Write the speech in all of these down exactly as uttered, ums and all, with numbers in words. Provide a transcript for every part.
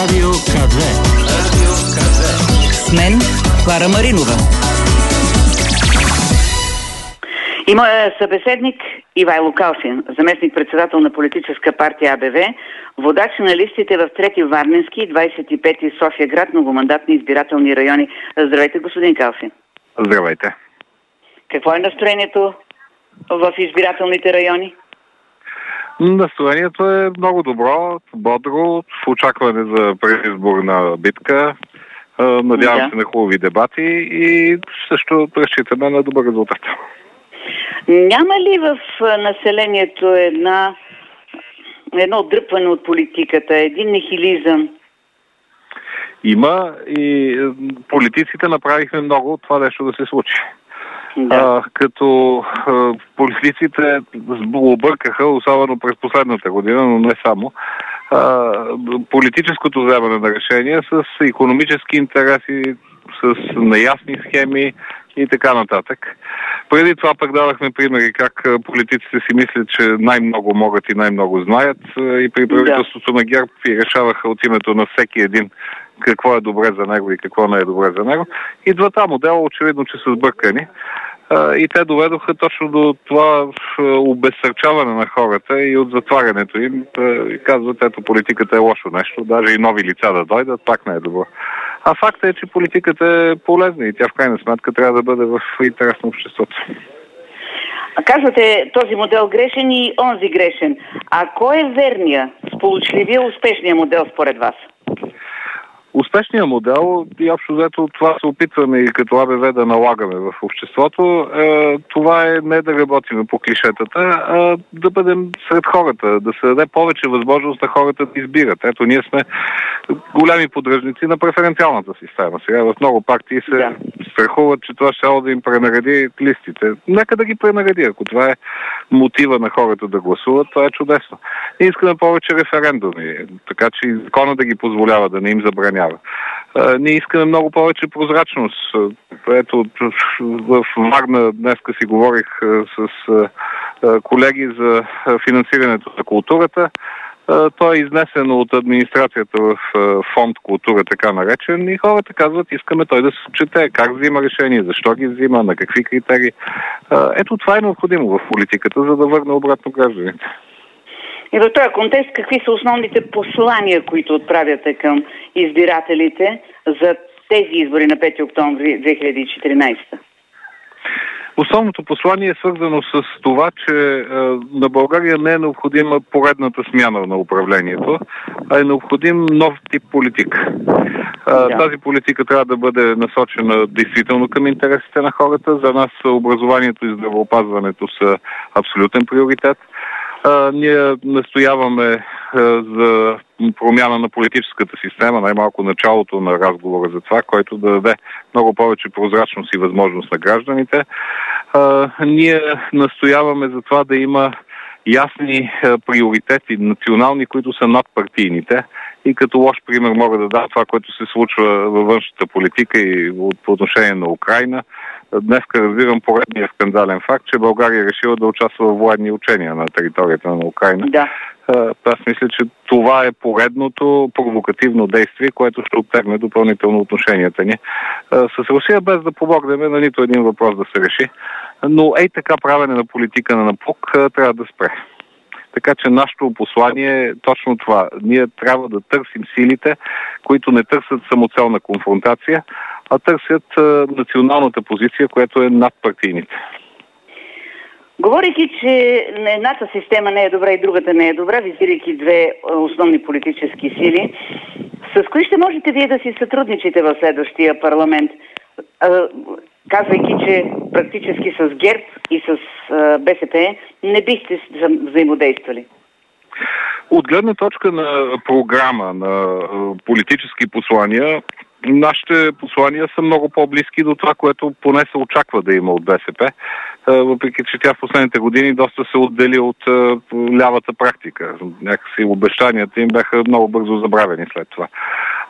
Радио К две. Радио К две. С мен Клара Маринова. И моя събеседник Ивайло Калфин, заместник-председател на политическа партия А Б В, водач на листите в трети Варненски и двадесет и пети София град, многомандатни избирателни райони. Здравейте, господин Калфин. Здравейте. Какво е настроението в избирателните райони? Настроението е много добро, бодро, в очакване за предизборна битка. Надявам да. се на хубави дебати и също разчитаме на добър резултат. Няма ли в населението една, едно отдръпване от политиката, един нихилизъм? Има и политиците направихме много от това нещо да се случи. Да. А, като а, политиците объркаха, особено през последната година, но не само, а, политическото вземане на решения с икономически интереси, с неясни схеми и така нататък. Преди това пък дадахме примери как политиците си мислят, че най-много могат и най-много знаят и при правителството да. на ГЕРБ и решаваха от името на всеки един какво е добре за него и какво не е добре за него. И двата модела очевидно, че са сбъркани. И те доведоха точно до това обезсърчаване на хората и от затварянето им. И казват, ето политиката е лошо нещо, даже и нови лица да дойдат, пак не е добро. А факт е, че политиката е полезна и тя в крайна сметка трябва да бъде в интерес на обществото. А казвате, този модел грешен и онзи грешен. А кой е верния, сполучливия, успешния модел според вас? Успешният модел, и общо взето това се опитваме и като А Б В да налагаме в обществото, е, това е не да работим по клишетата, а да бъдем сред хората, да се даде повече възможност на хората да избират. Ето, ние сме големи поддръжници на преференциалната система. Сега в много партии се да. страхуват, че това ще да им пренареди листите. Нека да ги пренареди. Ако това е мотива на хората да гласуват, това е чудесно. Ние искаме повече референдуми, така че и закона да ги позволява, да не им забранява. Uh, ние искаме много повече прозрачност. Ето, в Варна днеска си говорих uh, с uh, колеги за финансирането на културата. Uh, той е изнесено от администрацията в uh, фонд култура, така наречен, и хората казват, искаме той да се отчете как взима решение, защо ги взима, на какви критерии. Uh, ето, това е необходимо в политиката, за да върне обратно гражданите. И в този контекст, какви са основните послания, които отправяте към избирателите за тези избори на пети октомври две хиляди и четиринадесета? Основното послание е свързано с това, че е, на България не е необходима поредната смяна на управлението, а е необходим нов тип политика. Е, да. Тази политика трябва да бъде насочена действително към интересите на хората. За нас образованието и здравеопазването са абсолютен приоритет. Uh, ние настояваме uh, за промяна на политическата система, най-малко началото на разговора за това, който да даде много повече прозрачност и възможност на гражданите. Uh, ние настояваме за това да има ясни uh, приоритети, национални, които са над партийните. И като лош пример мога да дам това, което се случва във външната политика и по отношение на Украйна. Днеска разбирам поредния скандален факт, че България е решила да участва в военни учения на територията на Украйна. Да. Аз мисля, че това е поредното провокативно действие, което ще обтегне допълнително отношенията ни с Русия, без да помогнем на нито един въпрос да се реши. Но ей така правене на политика на напук трябва да спре. Така че нашето послание е точно това. Ние трябва да търсим силите, които не търсят самоцелна конфронтация, а търсят а, националната позиция, която е над партийните. Говорейки, че едната система не е добра и другата не е добра, визирайки две основни политически сили, с кои ще можете вие да си сътрудничите в следващия парламент? Казвайки, че практически с ГЕРБ и с Б С П не бихте взаимодействали. От гледна точка на програма, на политически послания, нашите послания са много по-близки до това, което поне се очаква да има от Б С П, въпреки че тя в последните години доста се отдели от лявата практика. Някакси обещанията им бяха много бързо забравени след това.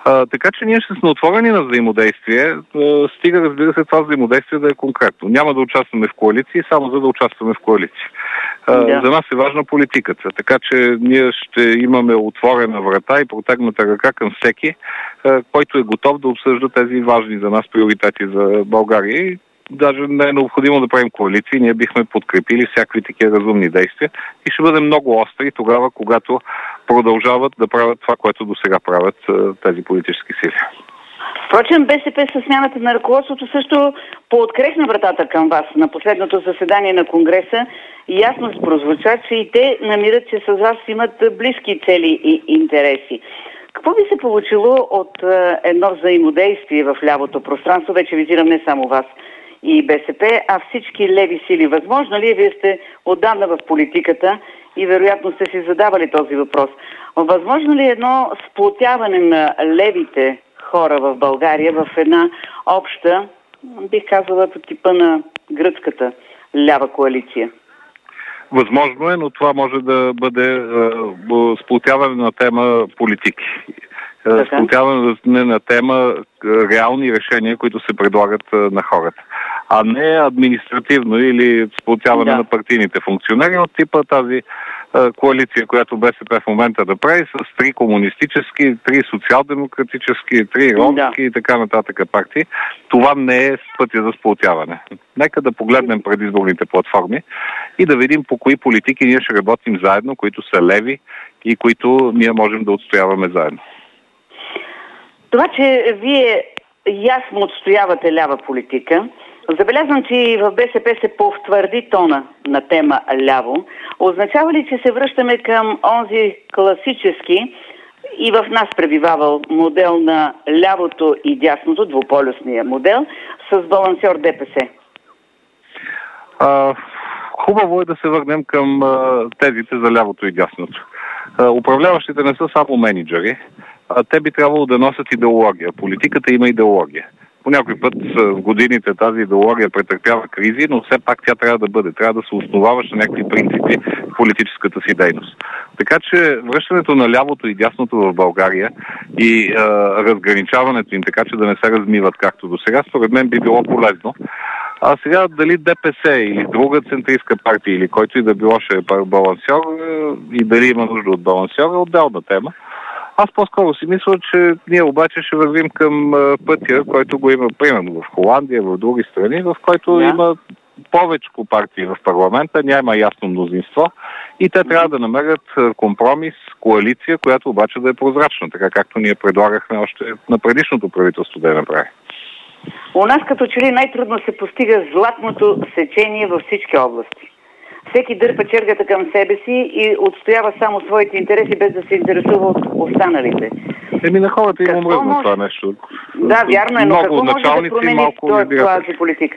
А, така че ние ще сме отворени на взаимодействие, а, стига, разбира се, това взаимодействие да е конкретно. Няма да участваме в коалиции, само за да участваме в коалиции. А, да. За нас е важна политиката, така че ние ще имаме отворена врата и протегната ръка към всеки, а, който е готов да обсъжда тези важни за нас приоритети за България. И даже не е необходимо да правим коалиции, ние бихме подкрепили всякакви такива разумни действия и ще бъдем много остри тогава, когато продължават да правят това, което до сега правят тези политически сили. Впрочем, БСП със смяната на ръководството също пооткрехна вратата към вас. На последното заседание на Конгреса ясно прозвуча, че и те намират, че с вас имат близки цели и интереси. Какво би се получило от едно взаимодействие в лявото пространство? Вече визирам не само вас и БСП, а всички леви сили. Възможно ли е? Вие сте отдавна в политиката и вероятно сте си задавали този въпрос. Възможно ли е едно сплотяване на левите хора в България в една обща, бих казала, по типа на гръцката лява коалиция? Възможно е, но това може да бъде е, сплотяване на тема политики. Така. Сплотяване на тема реални решения, които се предлагат на хората. А не административно или сплотяване да. на партийните функционери от типа тази коалиция, която БСП в момента да прави с три комунистически, три социал-демократически, три ромски да. и така нататък партии. Това не е пътя за сплотяване. Нека да погледнем предизборните платформи и да видим по кои политики ние ще работим заедно, които са леви и които ние можем да отстояваме заедно. Това, че вие ясно отстоявате лява политика, забелязвам, че и в БСП се повтвърди тона на тема ляво. Означава ли, че се връщаме към онзи класически и в нас пребивавал модел на лявото и дясното, двуполюсния модел, с балансьор ДПС? А, хубаво е да се върнем към а, тезите за лявото и дясното. А, управляващите не са само менеджери, а те би трябвало да носят идеология. Политиката има идеология. По някой път в годините тази идеология претърпява кризи, но все пак тя трябва да бъде. Трябва да се основаваш на някакви принципи в политическата си дейност. Така че връщането на лявото и дясното в България и а, разграничаването им, така че да не се размиват както до сега, според мен би било полезно. А сега дали ДПС или друга центристка партия или който и да било ще е балансьор и дали има нужда от балансьор е отделна тема. Аз по-скоро си мисля, че ние обаче ще вървим към пътя, който го има примерно в Холандия, в други страни, в който да. има повечко партии в парламента, няма ясно мнозинство и те трябва да намерят компромис, коалиция, която обаче да е прозрачна, така както ние предлагахме още на предишното правителство да я направи. У нас като че ли най-трудно се постига златното сечение във всички области. Всеки дърпа чергата към себе си и отстоява само своите интереси, без да се интересува от останалите. Еми на хората им омръзна може... това нещо. Да, вярно е, но какво може да промени тази политика?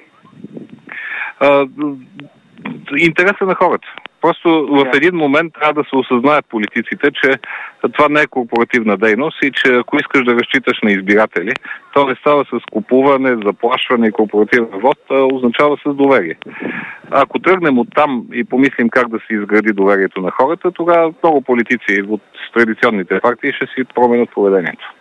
А, интереса на хората. Просто в един момент трябва да се осъзнаят политиците, че това не е корпоративна дейност и че ако искаш да разчиташ на избиратели, то не става с купуване, заплашване и корпоративен вот, а означава с доверие. Ако тръгнем от там и помислим как да се изгради доверието на хората, тогава много политици от традиционните партии ще си променят поведението.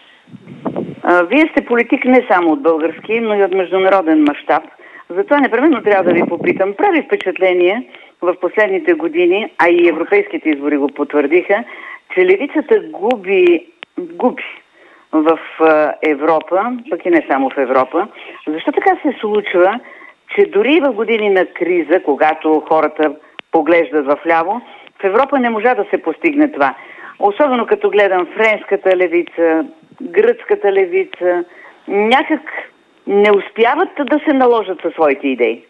А, вие сте политик не само от български, но и от международен мащаб. Затова непременно трябва да ви попитам. Прави впечатление в последните години, а и европейските избори го потвърдиха, че левицата губи, губи в Европа, пък и не само в Европа. Защо така се случва, че дори в години на криза, когато хората поглеждат в ляво, в Европа не можа да се постигне това? Особено като гледам френската левица, гръцката левица, някак не успяват да се наложат със своите идеи.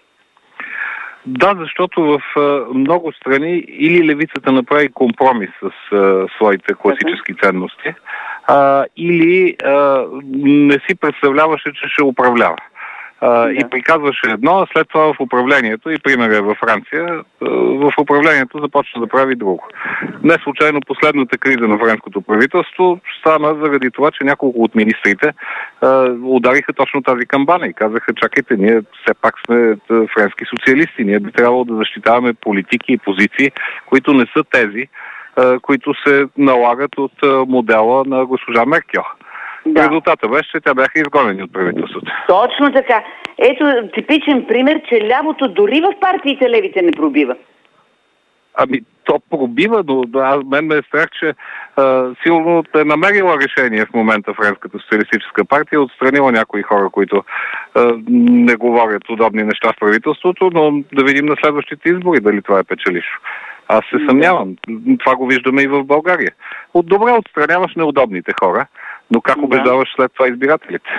Да, защото в а, много страни или левицата направи компромис с а, своите класически ценности, а, или а, не си представляваше, че ще управлява. Uh, да. И приказваше едно, а след това в управлението, и пример е във Франция, в управлението започна да прави друго. Не случайно последната криза на френското правителство стана заради това, че няколко от министрите uh, удариха точно тази камбана и казаха: чакайте, ние все пак сме френски социалисти, ние би трябвало да защитаваме политики и позиции, които не са тези, uh, които се налагат от uh, модела на госпожа Меркел. Да. Резултата беше, че тя бяха изгонени от правителството. Точно така. Ето типичен пример, че лявото дори в партиите левите не пробива. Ами, то пробива, но аз мен ме е страх, че а, силно е намерила решение в момента Френската социалистическа партия, е отстранила някои хора, които а, не говорят удобни неща в правителството, но да видим на следващите избори дали това е печелившо. Аз се съмнявам. Това го виждаме и в България. От добре отстраняваш неудобните хора, но как убеждаваш след това избирателите?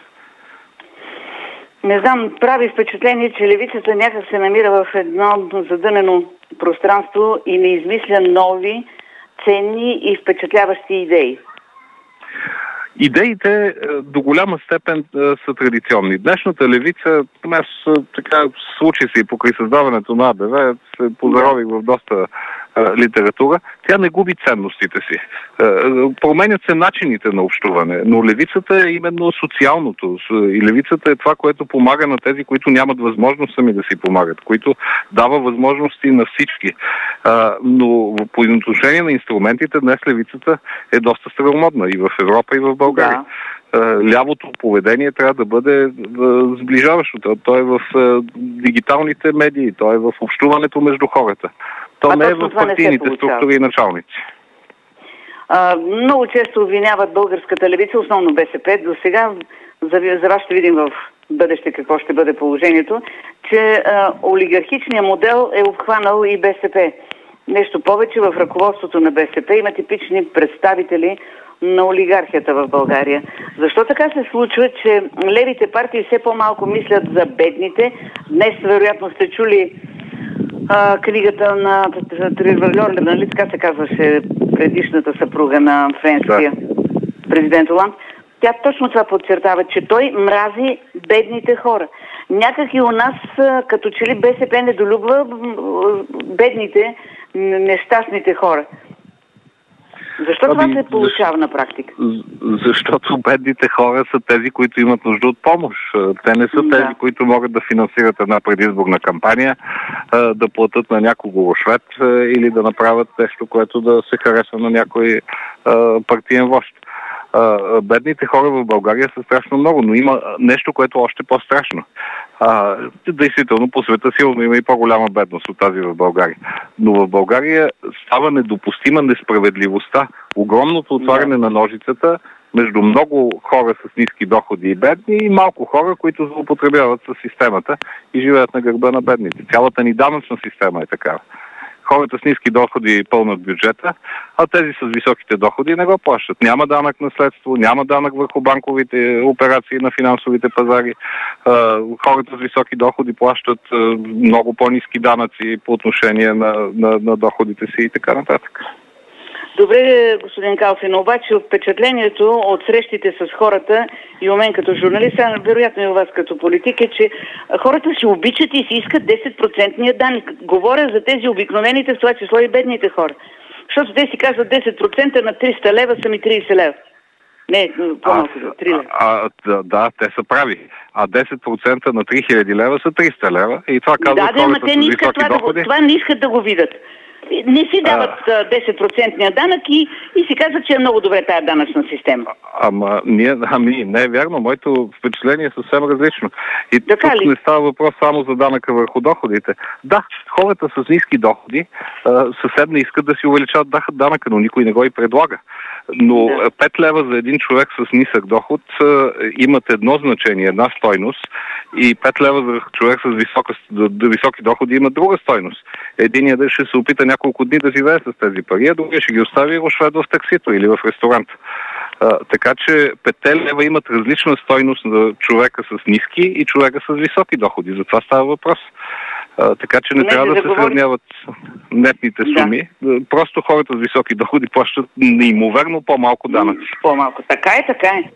Не знам, прави впечатление, че левицата някак се намира в едно задънено пространство и не измисля нови, ценни и впечатляващи идеи. Идеите до голяма степен са традиционни. Днешната левица, аз така случи се и покрай създаването на АБВ, се позарових в доста литература, тя не губи ценностите си. Променят се начините на общуване, но левицата е именно социалното. И левицата е това, което помага на тези, които нямат възможност сами да си помагат, които дава възможности на всички. Но по отношение на инструментите, днес левицата е доста старомодна и в Европа, и в България. Да. Лявото поведение трябва да бъде сближаващото. То е в дигиталните медии, то е в общуването между хората. То а не е в партийните структури и началници. А, много често обвиняват българската левица, основно БСП. До сега, за, за вас ще видим в бъдеще какво ще бъде положението, че а, олигархичният модел е обхванал и БСП. Нещо повече, в ръководството на БСП има типични представители на олигархията в България. Защо така се случва, че левите партии все по-малко мислят за бедните? Днес, вероятно, сте чули а, книгата на Тревор, нали така се казваше, предишната съпруга на френския да. президент Оланд. Тя точно това подчертава, че той мрази бедните хора. Някак и у нас, като че ли БСП недолюбва бедните, нещастните хора. Защо това ами, се получава на практика? Защото бедните хора са тези, които имат нужда от помощ. Те не са да. тези, които могат да финансират една предизборна кампания, да платят на някого рушвет или да направят нещо, което да се хареса на някой партиен вожд. Бедните хора в България са страшно много, но има нещо, което е още по-страшно. А, действително, по света силно има и по-голяма бедност от тази в България. Но в България става недопустима несправедливостта. Огромното отваряне на ножицата между много хора с ниски доходи и бедни и малко хора, които злоупотребяват с системата и живеят на гърба на бедните. Цялата ни данъчна система е такава. Хората с ниски доходи пълнат бюджета, а тези с високите доходи не го плащат. Няма данък наследство, няма данък върху банковите операции на финансовите пазари. Хората с високи доходи плащат много по-ниски данъци по отношение на, на, на доходите си и така нататък. Добре, господин Калфин, обаче от впечатлението от срещите с хората и у мен като журналист, а вероятно и у вас като политик, е, че хората се обичат и си искат десет процентния данък. Говоря за тези обикновените, в това число и бедните хора. Защото те си казват десет процента на триста лева са ми трийсет лева. Не, по-малко за три лева. А, да, да, те са прави. А десет процента на три хиляди лева са триста лева. И това казват да, хората да, с високи това доходи. Да, това не искат да го видят. Не си дават а... десет процентния данък и, и си казват, че е много добре тая данъчна система. Ама ние, ами, не е вярно. Моето впечатление е съвсем различно. И така тук ли? Не става въпрос само за данъка върху доходите. Да, хората с ниски доходи съвсем не искат да си увеличават данъка, но никой не го и предлага. Но да. пет лева за един човек с нисък доход имат едно значение, една стойност, и пет лева за човек с висока, високи доходи имат друга стойност. Единият да ще се опита няколко дни да живее с тези пари, а другия ще ги остави рушвет в таксито или в ресторант. А, така че петте лева имат различна стойност на човека с ниски и човека с високи доходи. За това става въпрос. А, така че не, не трябва да, да се говори... сравняват нетните суми. Да. Просто хората с високи доходи плащат неимоверно по-малко данъци. По-малко. Така е, така е.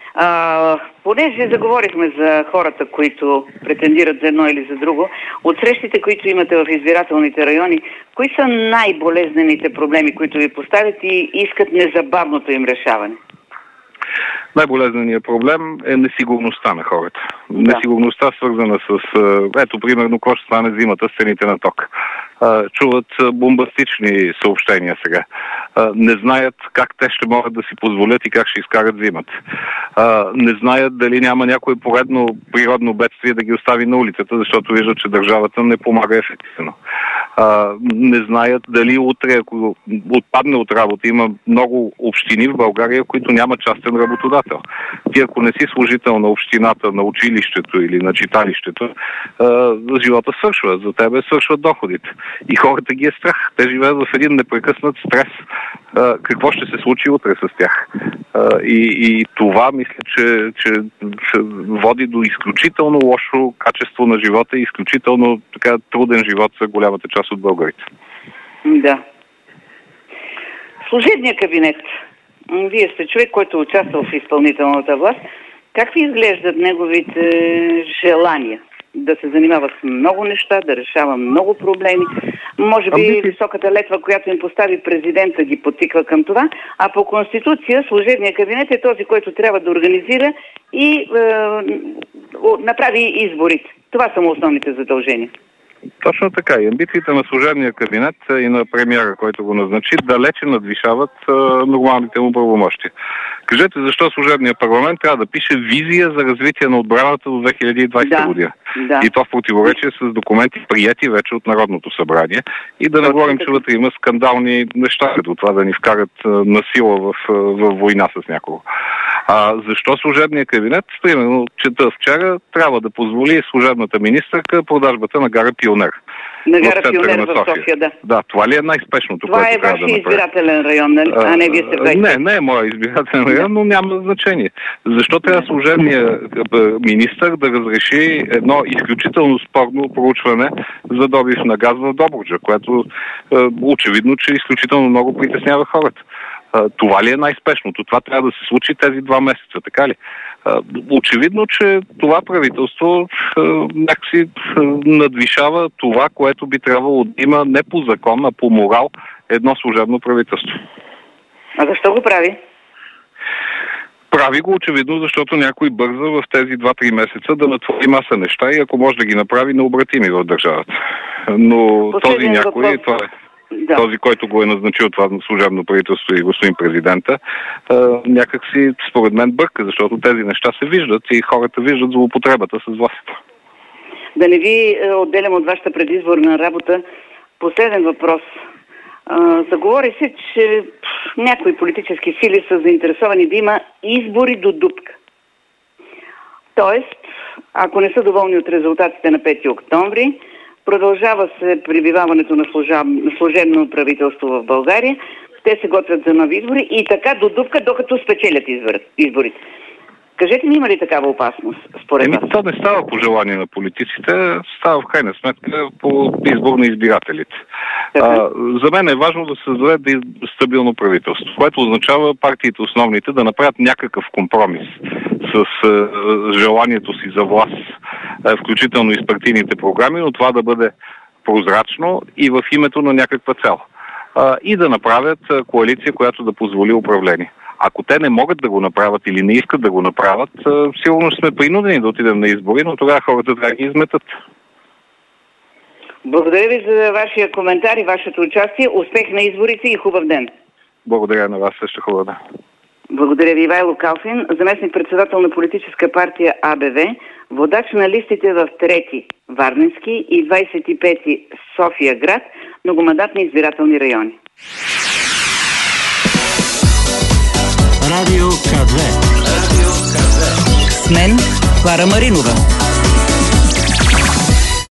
А, понеже заговорихме за хората, които претендират за едно или за друго, от срещите, които имате в избирателните райони, кои са най-болезнените проблеми, които ви поставят и искат незабавното им решаване? Най-болезненият проблем е несигурността на хората. Да. Несигурността свързана с... Ето, примерно, какво ще стане зимата с цените на ток. Чуват бомбастични съобщения сега. Не знаят как те ще могат да си позволят и как ще изкарат зимата. Не знаят дали няма някое поредно природно бедствие да ги остави на улицата, защото виждат, че държавата не помага ефективно. Не знаят дали утре, ако отпадне от работа, има много общини в България, които няма частен работодател. Ти, ако не си служител на общината, на училището или на читалището, живота свършва. За тебе свършват доходите. И хората ги е страх. Те живеят в един непрекъснат стрес. Какво ще се случи утре с тях? И, и това, мисля, че, че води до изключително лошо качество на живота и изключително така труден живот за голямата част от българите. Да. Служебният кабинет. Вие сте човек, който участвал в изпълнителната власт. Как ви изглеждат неговите желания? Да се занимава с много неща, да решава много проблеми. Може би Амбити... високата летва, която им постави президента, ги потиква към това, а по Конституция служебният кабинет е този, който трябва да организира и е, направи изборите. Това са му основните задължения. Точно така. И амбициите на служебния кабинет и на премиера, който го назначи, далече надвишават а, нормалните му правомощия. Кажете, защо служебният парламент трябва да пише визия за развитие на отбраната до две хиляди и двадесета да, година. Да. И то в противоречие с документи, прияти вече от Народното събрание. И да не говорим, че вътре има скандални неща, като това да ни вкарат насила в, в война с някого. А защо служебният кабинет, примерно, чета вчера, трябва да позволи служебната министърка продажбата на гара Пионер. На гара Пионер в София. София, да. Да, това ли е най-спешното, това което е трябва да направи? Това е вашия избирателен район, нали? А не вие сте веки. Не, не е моят избирателен район, но няма значение. Защо трябва служебният министър да разреши едно изключително спорно проучване за добив на газ в Добруджа, което е, очевидно, че изключително много притеснява хората? Това ли е най-спешното? Това трябва да се случи тези два месеца, така ли? Очевидно, че това правителство някакси надвишава това, което би трябвало да има не по закон, а по морал едно служебно правителство. А защо го прави? Прави го очевидно, защото някой бърза в тези два-три месеца да натвори маса неща и ако може да ги направи, необратими в държавата. Но този някой, въпрос... това е да. Този, който го е назначил това служебно правителство и господин президента, някак си, според мен, бърка, защото тези неща се виждат и хората виждат злоупотребата с властта. Да не ви отделям от вашата предизборна работа. Последен въпрос. Заговори се, че някои политически сили са заинтересовани да има избори до дупка. Тоест, ако не са доволни от резултатите на пети октомври, продължава се прибиваването на, служеб... на служебно правителство в България. Те се готвят за нови избори и така до дупка, докато спечелят избор... изборите. Кажете ми, има ли такава опасност, според вас? Еми, това не става по желание на политиците, става в крайна сметка по избор на избирателите. А, за мен е важно да се създаде стабилно правителство, което означава партиите основните да направят някакъв компромис с а, желанието си за власт, а, включително и с партийните програми, но това да бъде прозрачно и в името на някаква цел. А, и да направят а, коалиция, която да позволи управление. Ако те не могат да го направят или не искат да го направят, сигурно сме принудени да отидем на избори, но тогава хората трябва да ги изметат. Благодаря ви за вашия коментар и вашето участие. Успех на изборите и хубав ден. Благодаря на вас, също хубав ден. Благодаря ви, Ивайло Калфин, заместник-председател на политическа партия А Б В, водач на листите в трети Варненски и двадесет и пети София град, многомандатни избирателни райони. Радио К две. Радио К две. С мен Клара Маринова.